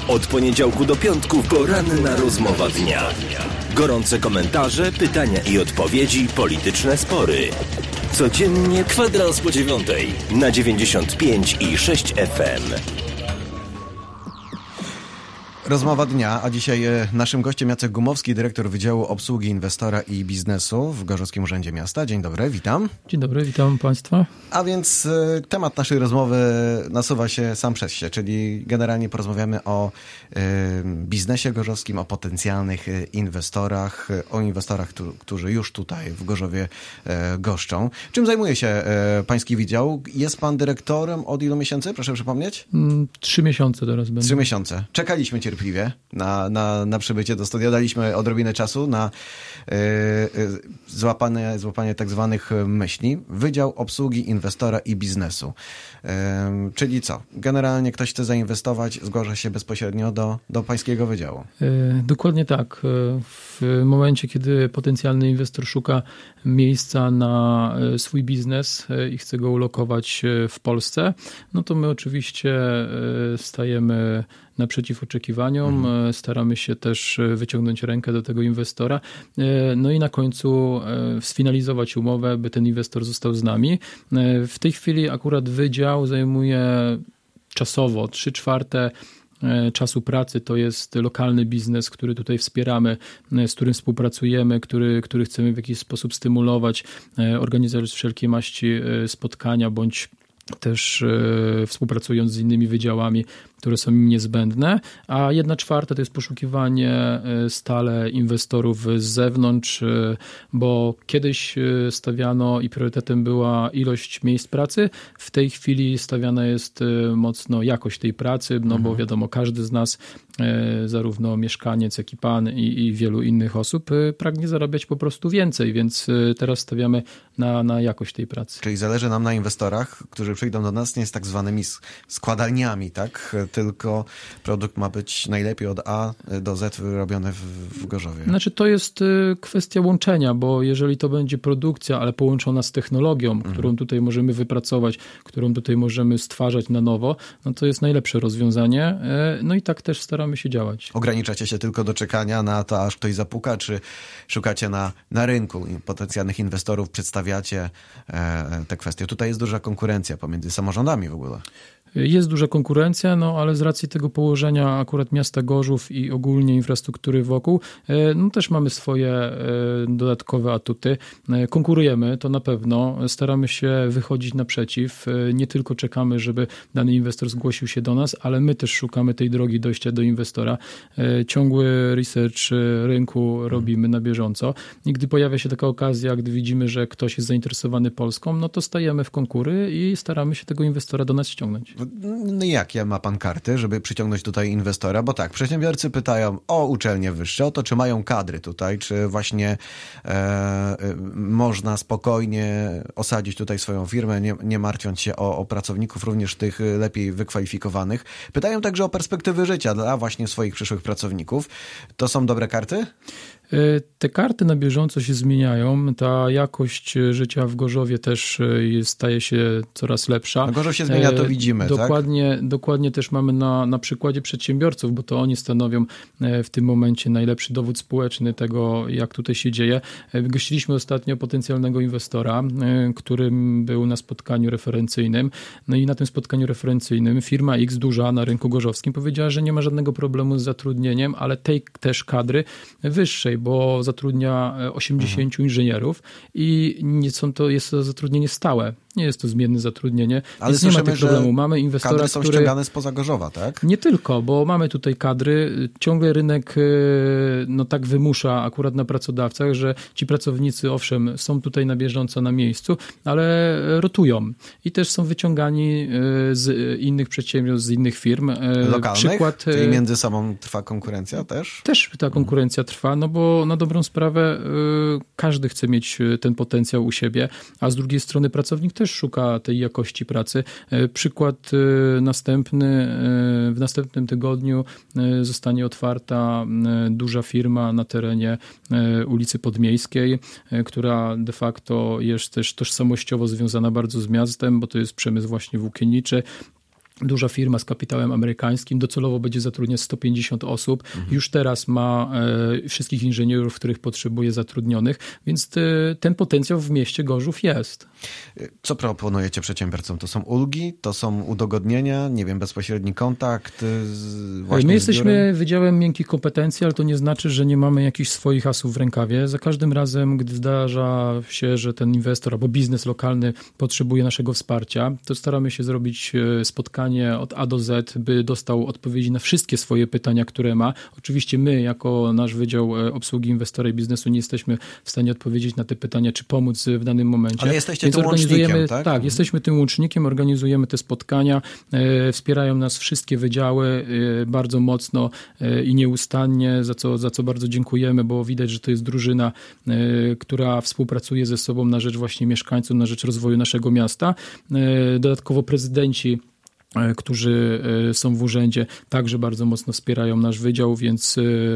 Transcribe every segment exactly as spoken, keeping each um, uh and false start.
Od poniedziałku do piątku poranna rozmowa dnia. Gorące komentarze, pytania i odpowiedzi, polityczne spory. Codziennie kwadrans po dziewiątej na dziewięćdziesiąt pięć i sześć F M. Rozmowa dnia, a dzisiaj naszym gościem Jacek Gumowski, dyrektor Wydziału Obsługi Inwestora i Biznesu w Gorzowskim Urzędzie Miasta. Dzień dobry, witam. Dzień dobry, witam Państwa. A więc y, temat naszej rozmowy nasuwa się sam przez się, czyli generalnie porozmawiamy o y, biznesie gorzowskim, o potencjalnych y, inwestorach, y, o inwestorach, którzy, którzy już tutaj w Gorzowie y, goszczą. Czym zajmuje się y, Pański Wydział? Jest Pan dyrektorem od ilu miesięcy, proszę przypomnieć? Mm, trzy miesiące teraz będę. Trzy miesiące. Czekaliśmy cierpliwie na, na, na przybycie do studia. Daliśmy odrobinę czasu na y, y, złapanie, złapanie tak zwanych myśli. Wydział Obsługi Inwestora i Biznesu. Y, czyli co? Generalnie ktoś chce zainwestować, zgłasza się bezpośrednio do, do pańskiego wydziału. Y, dokładnie tak. W momencie, kiedy potencjalny inwestor szuka miejsca na swój biznes i chce go ulokować w Polsce, no to my oczywiście stajemy naprzeciw oczekiwaniom, mhm. staramy się też wyciągnąć rękę do tego inwestora, no i na końcu sfinalizować umowę, by ten inwestor został z nami. W tej chwili akurat wydział zajmuje czasowo trzy czwarte czasu pracy, to jest lokalny biznes, który tutaj wspieramy, z którym współpracujemy, który, który chcemy w jakiś sposób stymulować, organizować wszelkie maści spotkania, bądź też współpracując z innymi wydziałami, które są im niezbędne, a jedna czwarta to jest poszukiwanie stale inwestorów z zewnątrz, bo kiedyś stawiano i priorytetem była ilość miejsc pracy, w tej chwili stawiana jest mocno jakość tej pracy, no mhm. bo wiadomo, każdy z nas, zarówno mieszkaniec, jak i pan i, i wielu innych osób pragnie zarabiać po prostu więcej, więc teraz stawiamy na, na jakość tej pracy. Czyli zależy nam na inwestorach, którzy przyjdą do nas nie z tak zwanymi składalniami, tak? Tylko produkt ma być najlepiej od A do Z robiony w, w Gorzowie. Znaczy to jest kwestia łączenia, bo jeżeli to będzie produkcja, ale połączona z technologią, mhm. którą tutaj możemy wypracować, którą tutaj możemy stwarzać na nowo, no to jest najlepsze rozwiązanie. No i tak też staramy się działać. Ograniczacie się tylko do czekania na to, aż ktoś zapuka, czy szukacie na, na rynku potencjalnych inwestorów, przedstawiacie e, te kwestie? Tutaj jest duża konkurencja pomiędzy samorządami w ogóle. Jest duża konkurencja, no ale z racji tego położenia akurat miasta Gorzów i ogólnie infrastruktury wokół, no też mamy swoje dodatkowe atuty. Konkurujemy, to na pewno. Staramy się wychodzić naprzeciw. Nie tylko czekamy, żeby dany inwestor zgłosił się do nas, ale my też szukamy tej drogi dojścia do inwestora. Ciągły research rynku robimy na bieżąco. I gdy pojawia się taka okazja, gdy widzimy, że ktoś jest zainteresowany Polską, no to stajemy w konkury i staramy się tego inwestora do nas ściągnąć. No jakie ma pan karty, żeby przyciągnąć tutaj inwestora? Bo tak, przedsiębiorcy pytają o uczelnie wyższe, o to, czy mają kadry tutaj, czy właśnie e, można spokojnie osadzić tutaj swoją firmę, nie, nie martwiąc się o, o pracowników, również tych lepiej wykwalifikowanych. Pytają także o perspektywy życia dla właśnie swoich przyszłych pracowników. To są dobre karty? Te karty na bieżąco się zmieniają. Ta jakość życia w Gorzowie też staje się coraz lepsza. No Gorzów się zmienia, to widzimy, dokładnie, tak? Dokładnie też mamy na, na przykładzie przedsiębiorców, bo to oni stanowią w tym momencie najlepszy dowód społeczny tego, jak tutaj się dzieje. Gościliśmy ostatnio potencjalnego inwestora, którym był na spotkaniu referencyjnym. No i na tym spotkaniu referencyjnym firma X, duża na rynku gorzowskim, powiedziała, że nie ma żadnego problemu z zatrudnieniem, ale tej też kadry wyższej, bo zatrudnia osiemdziesięciu mhm. inżynierów i nie są to, jest to zatrudnienie stałe. Nie jest to zmienne zatrudnienie, ale więc nie ma tych problemu. Mamy inwestora, kadry są który... ściągane spoza Gorzowa, tak? Nie tylko, bo mamy tutaj kadry. Ciągle rynek no tak wymusza akurat na pracodawcach, że ci pracownicy, owszem, są tutaj na bieżąco na miejscu, ale rotują i też są wyciągani z innych przedsiębiorstw, z innych firm. Lokalnych? Przykład, czyli między sobą trwa konkurencja też? Też ta konkurencja trwa, no bo na dobrą sprawę każdy chce mieć ten potencjał u siebie, a z drugiej strony pracownik też szuka tej jakości pracy. Przykład następny. W następnym tygodniu zostanie otwarta duża firma na terenie ulicy Podmiejskiej, która de facto jest też tożsamościowo związana bardzo z miastem, bo to jest przemysł właśnie włókienniczy. Duża firma z kapitałem amerykańskim, docelowo będzie zatrudniać sto pięćdziesiąt osób. Mhm. Już teraz ma e, wszystkich inżynierów, których potrzebuje zatrudnionych, więc te, ten potencjał w mieście Gorzów jest. Co proponujecie przedsiębiorcom? To są ulgi, to są udogodnienia, nie wiem, bezpośredni kontakt z, właśnie My z jesteśmy biurem? Wydziałem Miękkich Kompetencji, ale to nie znaczy, że nie mamy jakichś swoich asów w rękawie. Za każdym razem, gdy zdarza się, że ten inwestor albo biznes lokalny potrzebuje naszego wsparcia, to staramy się zrobić spotkanie od A do Z, by dostał odpowiedzi na wszystkie swoje pytania, które ma. Oczywiście my, jako nasz Wydział Obsługi Inwestora i Biznesu, nie jesteśmy w stanie odpowiedzieć na te pytania, czy pomóc w danym momencie. Ale jesteście Więc tym organizujemy, łącznikiem, tak? Tak, jesteśmy tym łącznikiem, organizujemy te spotkania, e, wspierają nas wszystkie wydziały e, bardzo mocno e, i nieustannie, za co, za co bardzo dziękujemy, bo widać, że to jest drużyna, e, która współpracuje ze sobą na rzecz właśnie mieszkańców, na rzecz rozwoju naszego miasta. E, dodatkowo prezydenci, którzy są w urzędzie, także bardzo mocno wspierają nasz wydział, więc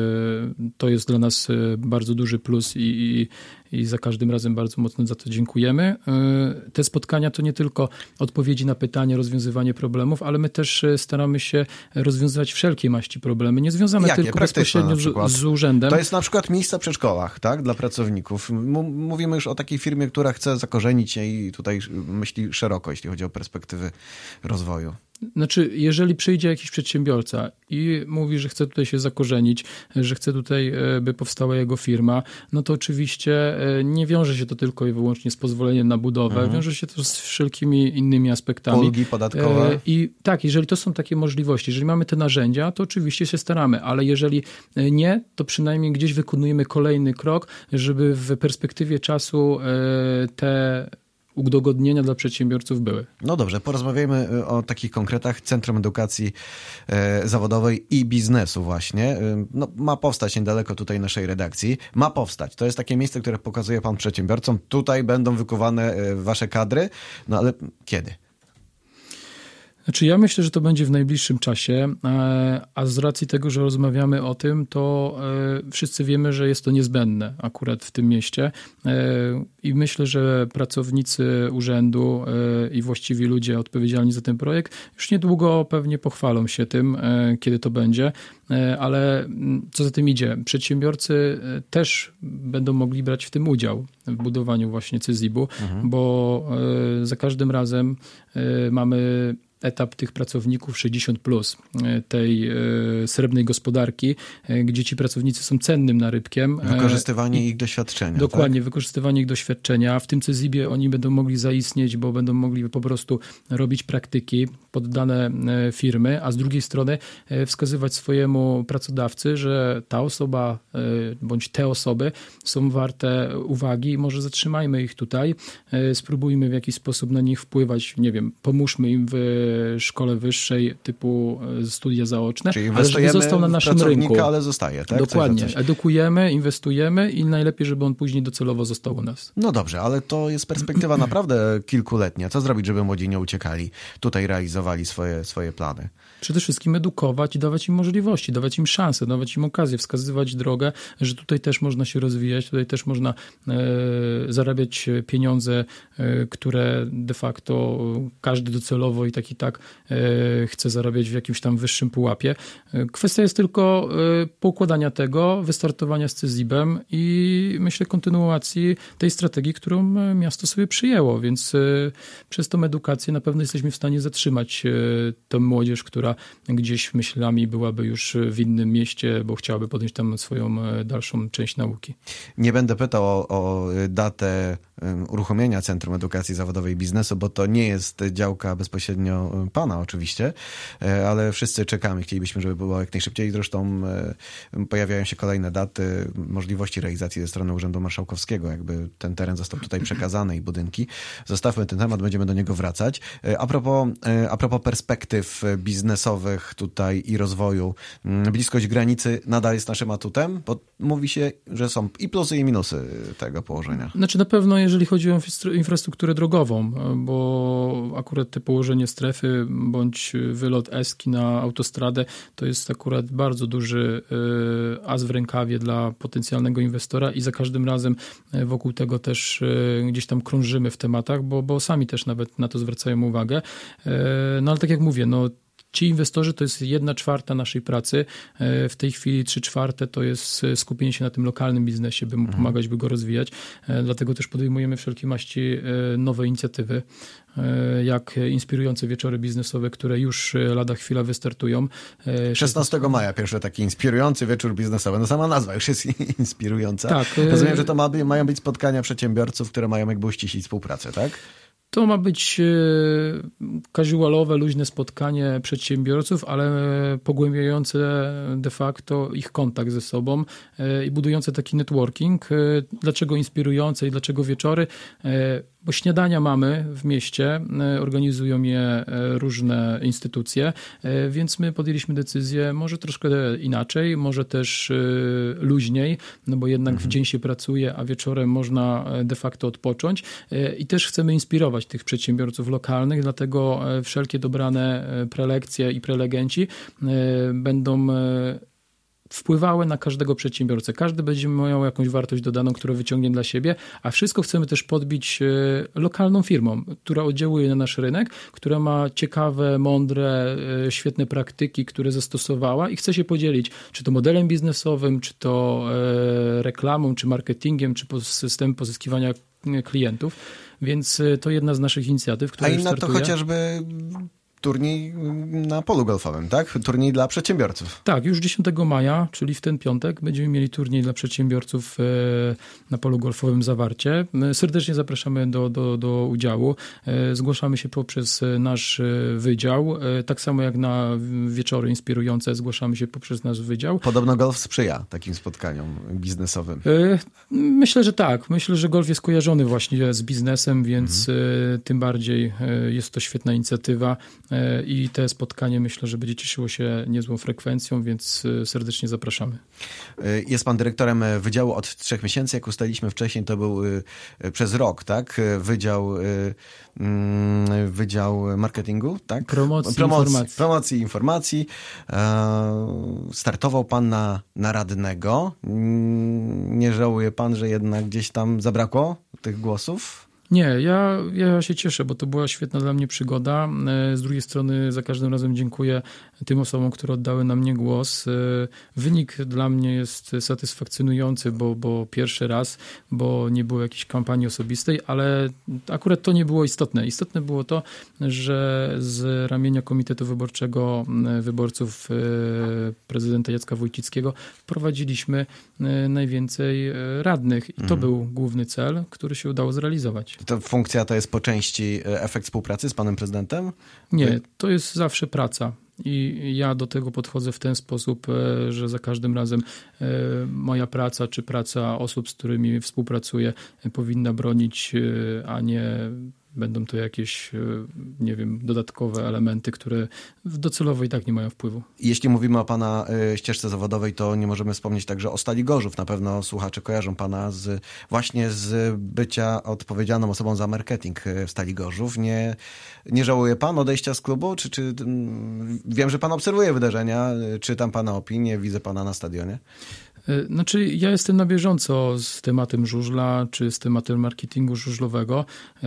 to jest dla nas bardzo duży plus i, i, i za każdym razem bardzo mocno za to dziękujemy. Te spotkania to nie tylko odpowiedzi na pytania, rozwiązywanie problemów, ale my też staramy się rozwiązywać wszelkie maści problemy, nie związane Jakie? tylko bezpośrednio z, z urzędem. To jest na przykład miejsca w przedszkolach, tak, dla pracowników. M- mówimy już o takiej firmie, która chce zakorzenić się i tutaj myśli szeroko, jeśli chodzi o perspektywy rozwoju. Znaczy, jeżeli przyjdzie jakiś przedsiębiorca i mówi, że chce tutaj się zakorzenić, że chce tutaj, by powstała jego firma, no to oczywiście nie wiąże się to tylko i wyłącznie z pozwoleniem na budowę, mhm. wiąże się to z wszelkimi innymi aspektami. Ulgi podatkowe. I tak, jeżeli to są takie możliwości, jeżeli mamy te narzędzia, to oczywiście się staramy, ale jeżeli nie, to przynajmniej gdzieś wykonujemy kolejny krok, żeby w perspektywie czasu te udogodnienia dla przedsiębiorców były. No dobrze, porozmawiajmy o takich konkretach. Centrum Edukacji e, Zawodowej i Biznesu właśnie. E, no, ma powstać niedaleko tutaj naszej redakcji. Ma powstać. To jest takie miejsce, które pokazuje pan przedsiębiorcom. Tutaj będą wykuwane e, wasze kadry. No ale kiedy? Znaczy ja myślę, że to będzie w najbliższym czasie, a z racji tego, że rozmawiamy o tym, to wszyscy wiemy, że jest to niezbędne akurat w tym mieście i myślę, że pracownicy urzędu i właściwi ludzie odpowiedzialni za ten projekt już niedługo pewnie pochwalą się tym, kiedy to będzie, ale co za tym idzie, przedsiębiorcy też będą mogli brać w tym udział w budowaniu właśnie CEZIB-u, mhm. bo za każdym razem mamy etap tych pracowników sześćdziesiąt plus, tej srebrnej gospodarki, gdzie ci pracownicy są cennym narybkiem. Wykorzystywanie I, ich doświadczenia. Dokładnie, tak? wykorzystywanie ich doświadczenia. W tym CEZIB-ie oni będą mogli zaistnieć, bo będą mogli po prostu robić praktyki pod dane firmy, a z drugiej strony wskazywać swojemu pracodawcy, że ta osoba bądź te osoby są warte uwagi i może zatrzymajmy ich tutaj, spróbujmy w jakiś sposób na nich wpływać, nie wiem, pomóżmy im w szkole wyższej typu studia zaoczne, czyli ale żeby został na naszym rynku. Ale zostaje, tak? Dokładnie. Edukujemy, inwestujemy i najlepiej, żeby on później docelowo został u nas. No dobrze, ale to jest perspektywa naprawdę kilkuletnia. Co zrobić, żeby młodzi nie uciekali? Tutaj realizowali swoje, swoje plany. Przede wszystkim edukować i dawać im możliwości, dawać im szansę, dawać im okazję, wskazywać drogę, że tutaj też można się rozwijać, tutaj też można e, zarabiać pieniądze, e, które de facto każdy docelowo i tak i tak e, chce zarabiać w jakimś tam wyższym pułapie. E, kwestia jest tylko e, poukładania tego, wystartowania z CEZIB-em i myślę kontynuacji tej strategii, którą miasto sobie przyjęło, więc e, przez tą edukację na pewno jesteśmy w stanie zatrzymać e, tę młodzież, która gdzieś myślami byłaby już w innym mieście, bo chciałaby podjąć tam swoją dalszą część nauki. Nie będę pytał o, o datę uruchomienia Centrum Edukacji Zawodowej i Biznesu, bo to nie jest działka bezpośrednio pana oczywiście, ale wszyscy czekamy. Chcielibyśmy, żeby było jak najszybciej. Zresztą pojawiają się kolejne daty, możliwości realizacji ze strony Urzędu Marszałkowskiego, jakby ten teren został tutaj przekazany i budynki. Zostawmy ten temat, będziemy do niego wracać. A propos, a propos perspektyw biznesowych tutaj i rozwoju, bliskość granicy nadal jest naszym atutem, bo mówi się, że są i plusy i minusy tego położenia. Znaczy na pewno jeżeli chodzi o infrastrukturę drogową, bo akurat te położenie strefy strefy bądź wylot Eski na autostradę to jest akurat bardzo duży as w rękawie dla potencjalnego inwestora i za każdym razem wokół tego też gdzieś tam krążymy w tematach, bo, bo sami też nawet na to zwracają uwagę. No ale tak jak mówię, no ci inwestorzy to jest jedna czwarta naszej pracy. W tej chwili trzy czwarte to jest skupienie się na tym lokalnym biznesie, by mu pomagać, by go rozwijać. Dlatego też podejmujemy wszelkie maści nowe inicjatywy, jak inspirujące wieczory biznesowe, które już lada chwila wystartują. szesnastego maja pierwszy taki inspirujący wieczór biznesowy. No sama nazwa już jest inspirująca. Tak. Rozumiem, że to ma, mają być spotkania przedsiębiorców, które mają jakby uściślić współpracę, tak? To ma być casualowe, luźne spotkanie przedsiębiorców, ale pogłębiające de facto ich kontakt ze sobą i budujące taki networking. Dlaczego inspirujące i dlaczego wieczory? Bo śniadania mamy w mieście, organizują je różne instytucje, więc my podjęliśmy decyzję może troszkę inaczej, może też luźniej, no bo jednak mhm. w dzień się pracuje, a wieczorem można de facto odpocząć i też chcemy inspirować tych przedsiębiorców lokalnych, dlatego wszelkie dobrane prelekcje i prelegenci będą wpływały na każdego przedsiębiorcę. Każdy będzie miał jakąś wartość dodaną, którą wyciągnie dla siebie, a wszystko chcemy też podbić lokalną firmą, która oddziałuje na nasz rynek, która ma ciekawe, mądre, świetne praktyki, które zastosowała i chce się podzielić, czy to modelem biznesowym, czy to reklamą, czy marketingiem, czy systemem pozyskiwania klientów. Więc to jedna z naszych inicjatyw, która A inna startuje. to chociażby turniej na polu golfowym, tak? Turniej dla przedsiębiorców. Tak, już dziesiątego maja, czyli w ten piątek, będziemy mieli turniej dla przedsiębiorców na polu golfowym Zawarcie. Serdecznie zapraszamy do, do, do udziału. Zgłaszamy się poprzez nasz wydział. Tak samo jak na wieczory inspirujące zgłaszamy się poprzez nasz wydział. Podobno golf sprzyja takim spotkaniom biznesowym. Myślę, że tak. Myślę, że golf jest kojarzony właśnie z biznesem, więc mhm. tym bardziej jest to świetna inicjatywa. I te spotkanie myślę, że będzie cieszyło się niezłą frekwencją, więc serdecznie zapraszamy. Jest pan dyrektorem wydziału od trzech miesięcy, jak ustaliliśmy wcześniej, to był przez rok, tak? Wydział, wydział marketingu, tak? Promocji, promocji informacji. Promocji informacji. Startował pan na, na radnego. Nie żałuje pan, że jednak gdzieś tam zabrakło tych głosów? Nie, ja, ja się cieszę, bo to była świetna dla mnie przygoda. Z drugiej strony za każdym razem dziękuję tym osobom, które oddały na mnie głos. Wynik dla mnie jest satysfakcjonujący, bo, bo pierwszy raz, bo nie było jakiejś kampanii osobistej, ale akurat to nie było istotne. Istotne było to, że z ramienia Komitetu Wyborczego wyborców prezydenta Jacka Wójcickiego wprowadziliśmy najwięcej radnych i to mhm. był główny cel, który się udało zrealizować. To funkcja to jest po części efekt współpracy z panem prezydentem? Nie, to jest zawsze praca. I ja do tego podchodzę w ten sposób, że za każdym razem moja praca czy praca osób, z którymi współpracuję, powinna bronić, a nie będą to jakieś, nie wiem, dodatkowe elementy, które docelowo i tak nie mają wpływu. Jeśli mówimy o pana ścieżce zawodowej, to nie możemy wspomnieć także o Stali Gorzów. Na pewno słuchacze kojarzą pana z, właśnie z bycia odpowiedzialną osobą za marketing w Stali Gorzów. Nie, nie żałuje pan odejścia z klubu? Czy, czy, wiem, że pan obserwuje wydarzenia, czytam pana opinie, widzę pana na stadionie. Znaczy, ja jestem na bieżąco z tematem żużla, czy z tematem marketingu żużlowego.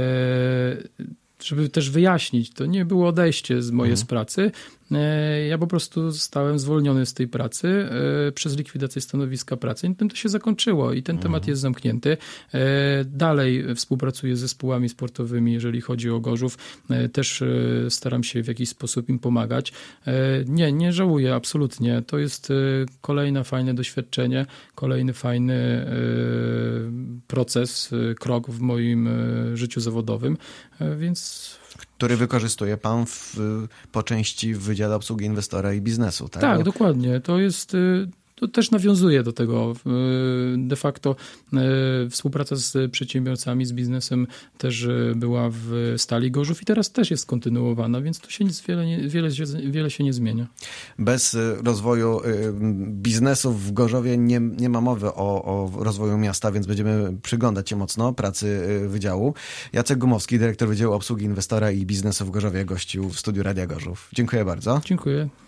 Żeby też wyjaśnić, to nie było odejście z mojej mhm. z pracy. Ja po prostu zostałem zwolniony z tej pracy przez likwidację stanowiska pracy i tym to się zakończyło i ten mhm. temat jest zamknięty. Dalej współpracuję z zespołami sportowymi, jeżeli chodzi o Gorzów. Też staram się w jakiś sposób im pomagać. Nie, nie żałuję, absolutnie. To jest kolejne fajne doświadczenie, kolejny fajny proces, krok w moim życiu zawodowym, więc... Który wykorzystuje pan w, po części w Wydziale Obsługi Inwestora i Biznesu, tak? Tak, dokładnie. To jest, to też nawiązuje do tego. De facto współpraca z przedsiębiorcami, z biznesem też była w Stali Gorzów i teraz też jest kontynuowana, więc tu się nic wiele, nie, wiele, wiele się nie zmienia. Bez rozwoju biznesów w Gorzowie nie, nie ma mowy o, o rozwoju miasta, więc będziemy przyglądać się mocno pracy wydziału. Jacek Gumowski, dyrektor Wydziału Obsługi Inwestora i Biznesu w Gorzowie, gościł w studiu Radia Gorzów. Dziękuję bardzo. Dziękuję.